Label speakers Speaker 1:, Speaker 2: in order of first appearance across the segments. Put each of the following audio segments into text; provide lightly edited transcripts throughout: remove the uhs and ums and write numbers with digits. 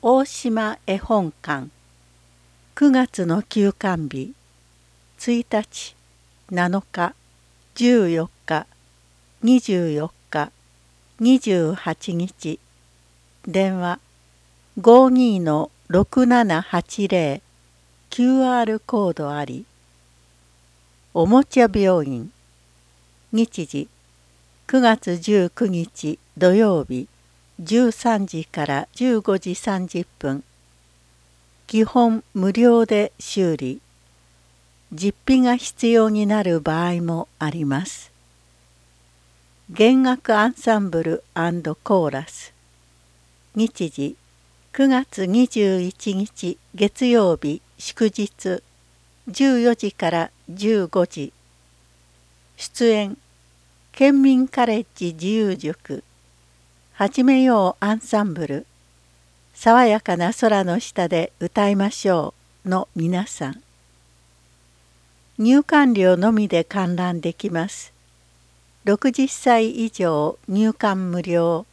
Speaker 1: 大島絵本館9月の休館日1日7日14日24日28日電話 52-6780 QR コードありおもちゃ病院日時9月19日土曜日13時から15時30分基本無料で修理実費が必要になる場合もあります弦楽アンサンブル&コーラス日時9月21日月曜日祝日14時から15時出演県民カレッジ自由塾始めようアンサンブル爽やかな空の下で歌いましょうの皆さん入館料のみで観覧できます60歳以上入館無料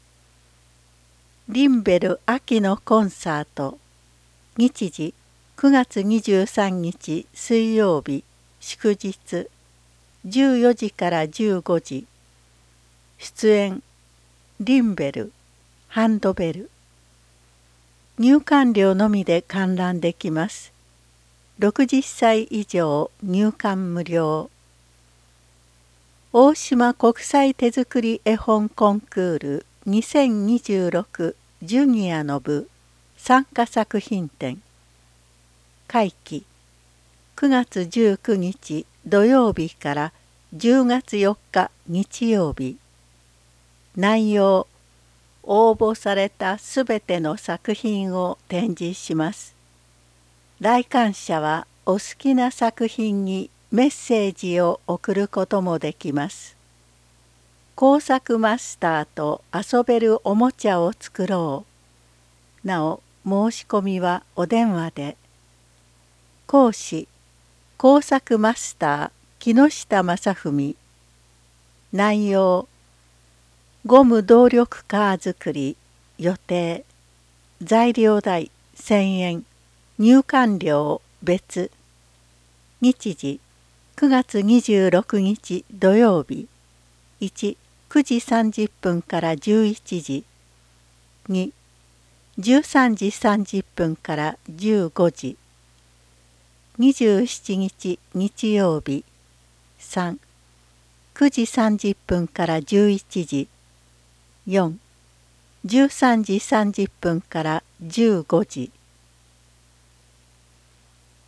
Speaker 1: リンベル秋のコンサート日時9月23日水曜日祝日14時から15時出演リンベルハンドベル入館料のみで観覧できます60歳以上入館無料大島国際手作り絵本コンクール2026ジュニアの部参加作品展会期9月19日土曜日から10月4日日曜日内容応募されたすべての作品を展示します来館者はお好きな作品にメッセージを送ることもできます工作マスターと遊べるおもちゃを作ろうなお申し込みはお電話で講師工作マスター木下正文内容ゴム動力カー作り予定材料代1000円入館料別日時9月26日土曜日1、9時30分から11時2、13時30分から15時27日日曜日3、9時30分から11時4、13時30分から15時